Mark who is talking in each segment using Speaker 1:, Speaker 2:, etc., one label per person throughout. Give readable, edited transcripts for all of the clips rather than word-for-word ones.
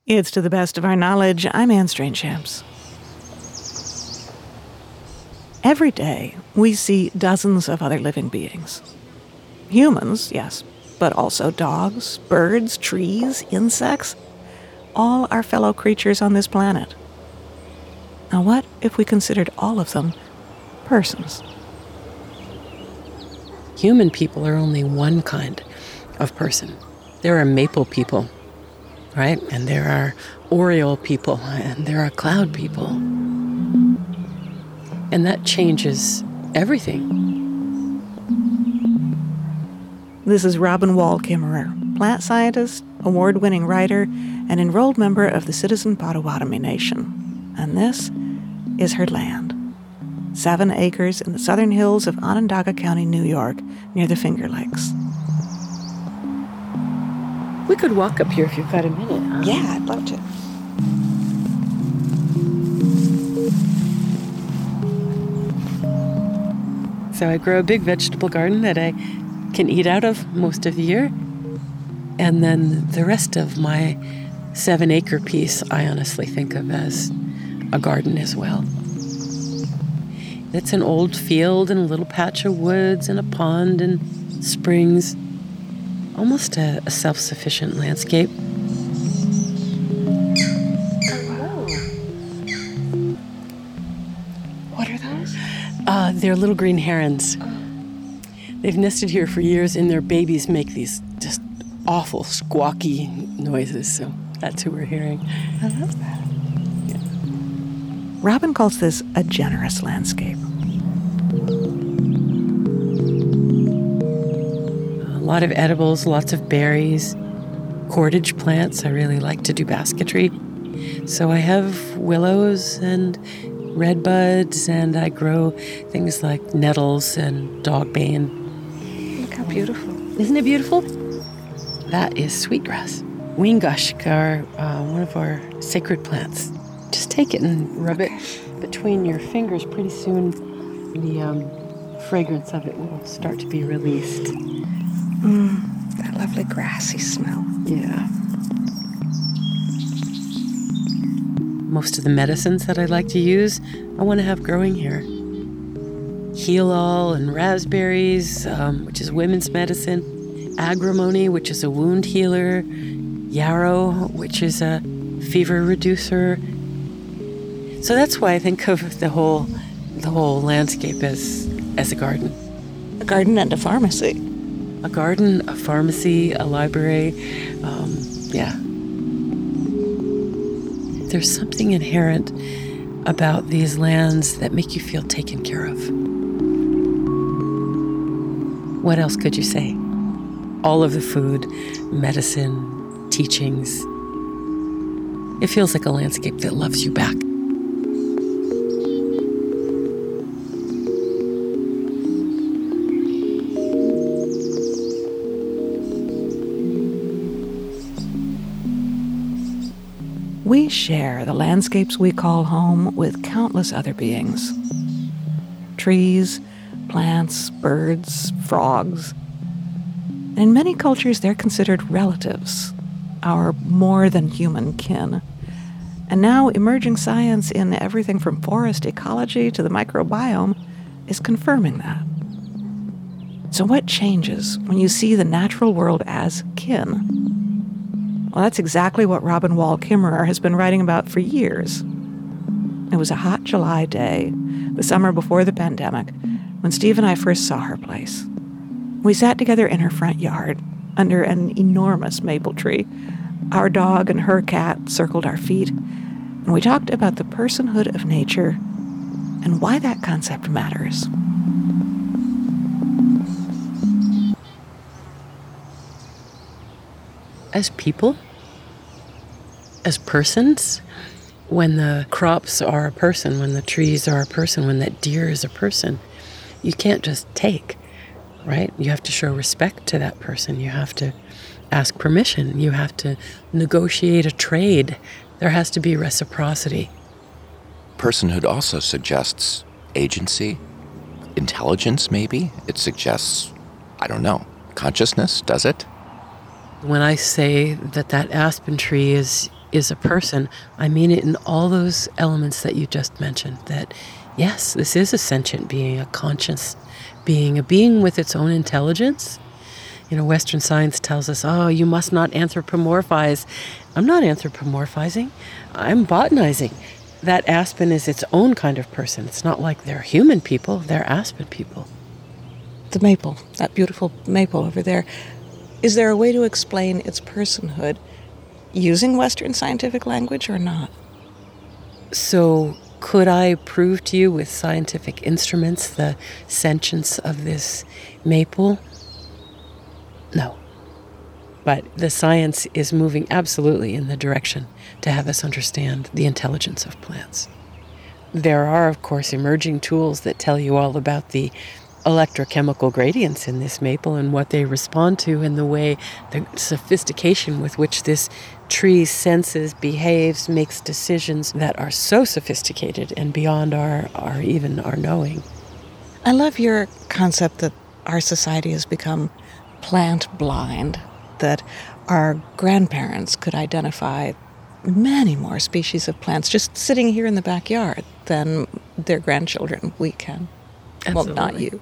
Speaker 1: It's To the Best of Our Knowledge. I'm Anne Strainchamps. Every day, we see dozens of other living beings. Humans, yes, but also dogs, birds, trees, insects. All are fellow creatures on this planet. Now, what if we considered all of them persons?
Speaker 2: Human people are only one kind of person. There are maple people, right? And there are Oriole people, and there are cloud people. And that changes everything.
Speaker 1: This is Robin Wall Kimmerer, plant scientist, award-winning writer, and enrolled member of the Citizen Potawatomi Nation. And this is her land. 7 acres in the southern hills of Onondaga County, New York, near the Finger Lakes.
Speaker 2: We could walk up here if you've got a minute. Huh?
Speaker 1: Yeah, I'd love to.
Speaker 2: So I grow a big vegetable garden that I can eat out of most of the year. And then the rest of my 7-acre piece, I honestly think of as a garden as well. It's an old field and a little patch of woods and a pond and springs. Almost a self-sufficient landscape.
Speaker 1: What are those?
Speaker 2: They're little green herons. They've nested here for years, and their babies make these just awful, squawky noises. So that's who we're hearing.
Speaker 1: I love that. Yeah. Robin calls this a generous landscape.
Speaker 2: A lot of edibles, lots of berries, cordage plants. I really like to do basketry. So I have willows and redbuds, and I grow things like nettles and dogbane.
Speaker 1: Look how beautiful.
Speaker 2: Isn't it beautiful? That is sweetgrass. Weengushk are one of our sacred plants. Just take it and rub it between your fingers. Pretty soon the fragrance of it will start to be released.
Speaker 1: That lovely grassy smell.
Speaker 2: Yeah. Most of the medicines that I like to use, I want to have growing here. Heal-all and raspberries, which is women's medicine. Agrimony, which is a wound healer. Yarrow, which is a fever reducer. So that's why I think of the whole landscape as a garden.
Speaker 1: A garden and a pharmacy.
Speaker 2: A garden, a pharmacy, a library, yeah. There's something inherent about these lands that make you feel taken care of. What else could you say? All of the food, medicine, teachings. It feels like a landscape that loves you back.
Speaker 1: We share the landscapes we call home with countless other beings. Trees, plants, birds, frogs. In many cultures, they're considered relatives, our more than human kin. And now emerging science in everything from forest ecology to the microbiome is confirming that. So what changes when you see the natural world as kin? Well, that's exactly what Robin Wall Kimmerer has been writing about for years. It was a hot July day, the summer before the pandemic, when Steve and I first saw her place. We sat together in her front yard, under an enormous maple tree. Our dog and her cat circled our feet, and we talked about the personhood of nature and why that concept matters.
Speaker 2: As people, as persons, when the crops are a person, when the trees are a person, when that deer is a person, you can't just take, right? You have to show respect to that person. You have to ask permission. You have to negotiate a trade. There has to be reciprocity.
Speaker 3: Personhood also suggests agency, intelligence maybe. It suggests, I don't know, consciousness, does it?
Speaker 2: When I say that aspen tree is is a person, I mean it in all those elements that you just mentioned, that yes, this is a sentient being, a conscious being, a being with its own intelligence. Western science tells us, oh, you must not anthropomorphize. I'm not anthropomorphizing. I'm botanizing. That aspen is its own kind of person. It's not like they're human people, they're aspen people.
Speaker 1: The maple, that beautiful maple over there. Is there a way to explain its personhood using Western scientific language or not?
Speaker 2: So could I prove to you with scientific instruments the sentience of this maple? No. But the science is moving absolutely in the direction to have us understand the intelligence of plants. There are, of course, emerging tools that tell you all about the electrochemical gradients in this maple and what they respond to, and the way, the sophistication with which this tree senses, behaves, makes decisions that are so sophisticated and beyond our knowing.
Speaker 1: I love your concept that our society has become plant blind, that our grandparents could identify many more species of plants just sitting here in the backyard than their grandchildren we can.
Speaker 2: Absolutely.
Speaker 1: Well, not you.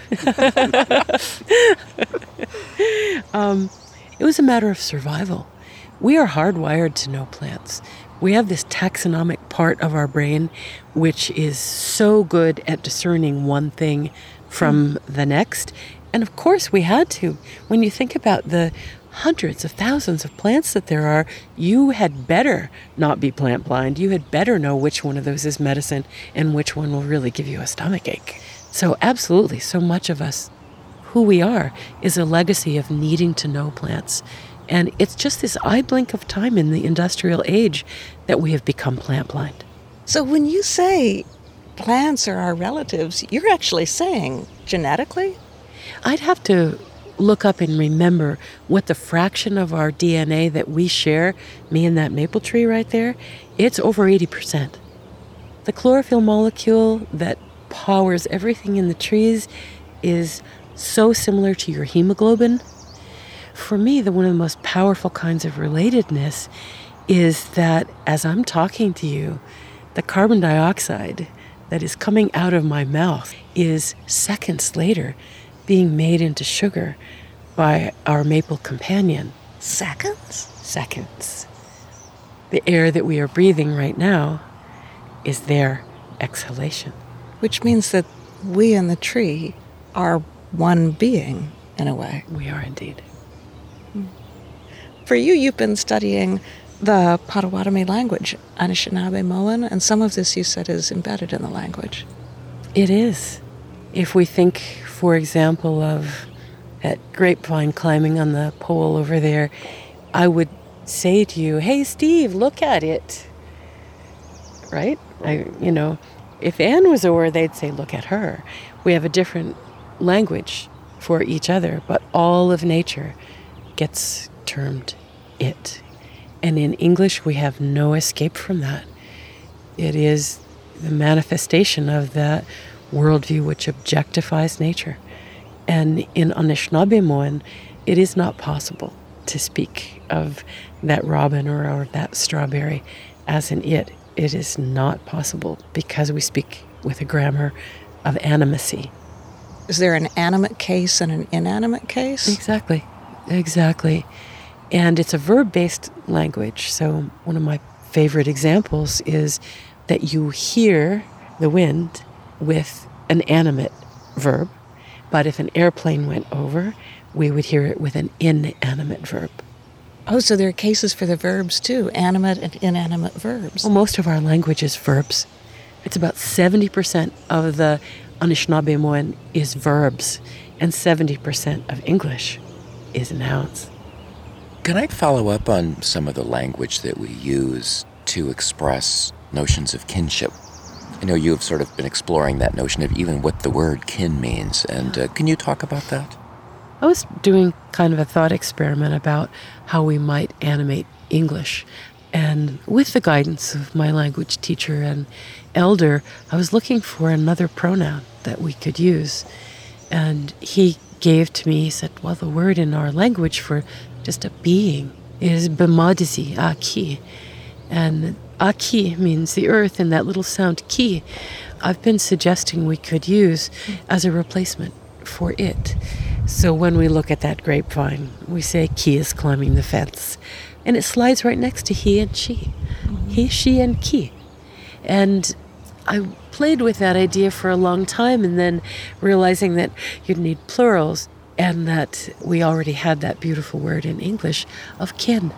Speaker 2: It was a matter of survival. We are hardwired to know plants. We have this taxonomic part of our brain which is so good at discerning one thing from the next. And of course we had to. When you think about the hundreds of thousands of plants that there are, you had better not be plant blind. You had better know which one of those is medicine and which one will really give you a stomachache. So absolutely, so much of us, who we are, is a legacy of needing to know plants. And it's just this eye blink of time in the industrial age that we have become plant blind.
Speaker 1: So when you say plants are our relatives, you're actually saying genetically?
Speaker 2: I'd have to look up and remember what the fraction of our DNA that we share, me and that maple tree right there, it's over 80%. The chlorophyll molecule that powers everything in the trees is so similar to your hemoglobin. For me, one of the most powerful kinds of relatedness is that as I'm talking to you, the carbon dioxide that is coming out of my mouth is seconds later being made into sugar by our maple companion.
Speaker 1: Seconds?
Speaker 2: Seconds. The air that we are breathing right now is their exhalation.
Speaker 1: Which means that we and the tree are one being, in a way.
Speaker 2: We are indeed.
Speaker 1: For you, you've been studying the Potawatomi language, Anishinaabe-Moan, and some of this you said is embedded in the language.
Speaker 2: It is. If we think, for example, of that grapevine climbing on the pole over there, I would say to you, hey, Steve, look at it. Right? If Anne was over, they'd say, look at her. We have a different language for each other, but all of nature gets termed it. And in English, we have no escape from that. It is the manifestation of that worldview which objectifies nature. And in Anishinaabe-Moan, it is not possible to speak of that robin or that strawberry as an it. It is not possible because we speak with a grammar of animacy.
Speaker 1: Is there an animate case and an inanimate case?
Speaker 2: Exactly. And it's a verb-based language. So one of my favorite examples is that you hear the wind with an animate verb, but if an airplane went over, we would hear it with an inanimate verb.
Speaker 1: Oh, so there are cases for the verbs too, animate and inanimate verbs.
Speaker 2: Well, most of our language is verbs. It's about 70% of the Anishinaabe-Moan is verbs, and 70% of English is nouns.
Speaker 3: Can I follow up on some of the language that we use to express notions of kinship? I know you've sort of been exploring that notion of even what the word kin means, and can you talk about that?
Speaker 2: I was doing kind of a thought experiment about how we might animate English. And with the guidance of my language teacher and elder, I was looking for another pronoun that we could use. And he gave to me, he said, well, the word in our language for just a being is bemadizi, aki. And aki means the earth, and that little sound ki, I've been suggesting we could use as a replacement for it. So when we look at that grapevine, we say ki is climbing the fence. And it slides right next to he and she. He, she, and ki. And I played with that idea for a long time, and then realizing that you'd need plurals and that we already had that beautiful word in English of kin.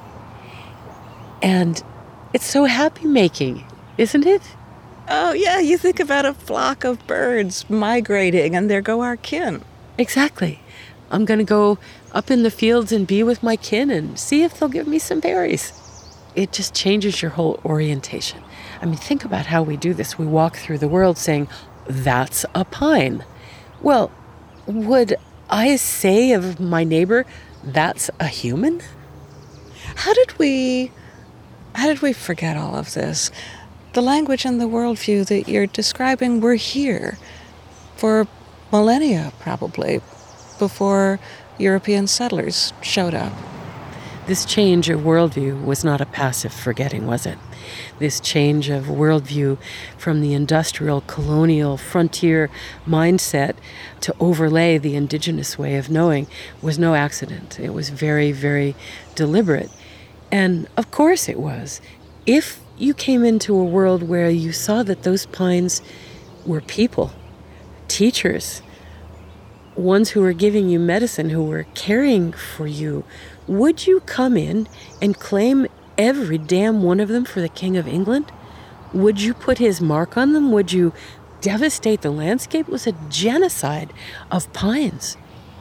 Speaker 2: And it's so happy-making, isn't it?
Speaker 1: Oh, yeah, you think about a flock of birds migrating, and there go our kin.
Speaker 2: Exactly. I'm going to go up in the fields and be with my kin and see if they'll give me some berries. It just changes your whole orientation. I mean, think about how we do this. We walk through the world saying, that's a pine. Well, would I say of my neighbor, that's a human?
Speaker 1: How did we forget all of this? The language and the worldview that you're describing were here for millennia, probably, before European settlers showed up.
Speaker 2: This change of worldview was not a passive forgetting, was it? This change of worldview from the industrial, colonial, frontier mindset to overlay the indigenous way of knowing was no accident. It was very, very deliberate. And of course it was. If you came into a world where you saw that those pines were people, teachers, ones who were giving you medicine, who were caring for you, would you come in and claim every damn one of them for the King of England? Would you put his mark on them? Would you devastate the landscape? It was a genocide of pines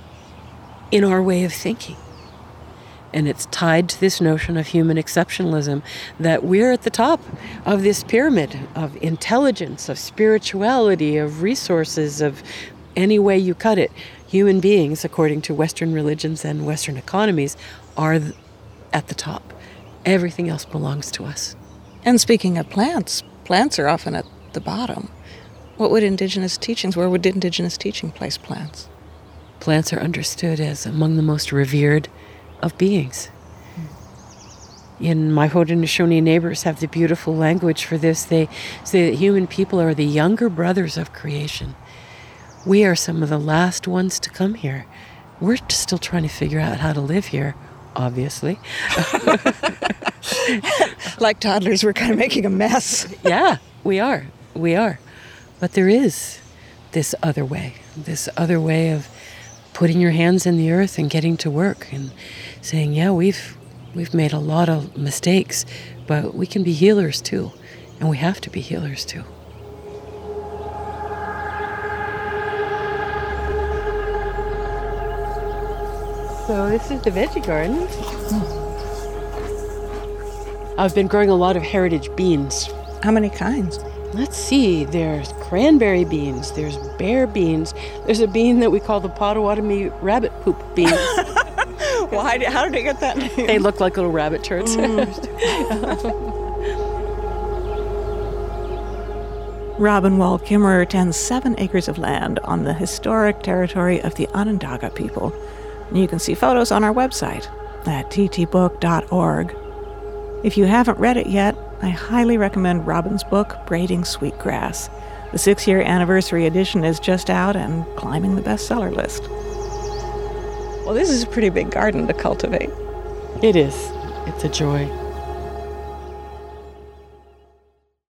Speaker 2: in our way of thinking. And it's tied to this notion of human exceptionalism, that we're at the top of this pyramid of intelligence, of spirituality, of resources, of any way you cut it. Human beings, according to Western religions and Western economies, are at the top. Everything else belongs to us.
Speaker 1: And speaking of plants, plants are often at the bottom. Where would indigenous teaching place plants?
Speaker 2: Plants are understood as among the most revered of beings. And my Haudenosaunee neighbors have the beautiful language for this. They say that human people are the younger brothers of creation. We are some of the last ones to come here. We're still trying to figure out how to live here, obviously.
Speaker 1: Like toddlers, we're kind of making a mess.
Speaker 2: Yeah, we are. But there is this other way of putting your hands in the earth and getting to work and saying, yeah, we've made a lot of mistakes, but we can be healers too, and we have to be healers too. So this is the veggie garden. I've been growing a lot of heritage beans.
Speaker 1: How many kinds?
Speaker 2: Let's see, there's cranberry beans, there's bear beans, there's a bean that we call the Potawatomi rabbit poop beans.
Speaker 1: Why? How did I get that name?
Speaker 2: They look like little rabbit turds.
Speaker 1: Robin Wall Kimmerer tends 7 acres of land on the historic territory of the Onondaga people. And you can see photos on our website at ttbook.org. If you haven't read it yet, I highly recommend Robin's book, Braiding Sweetgrass. The 6-year anniversary edition is just out and climbing the bestseller list. Well, this is a pretty big garden to cultivate.
Speaker 2: It is. It's a joy.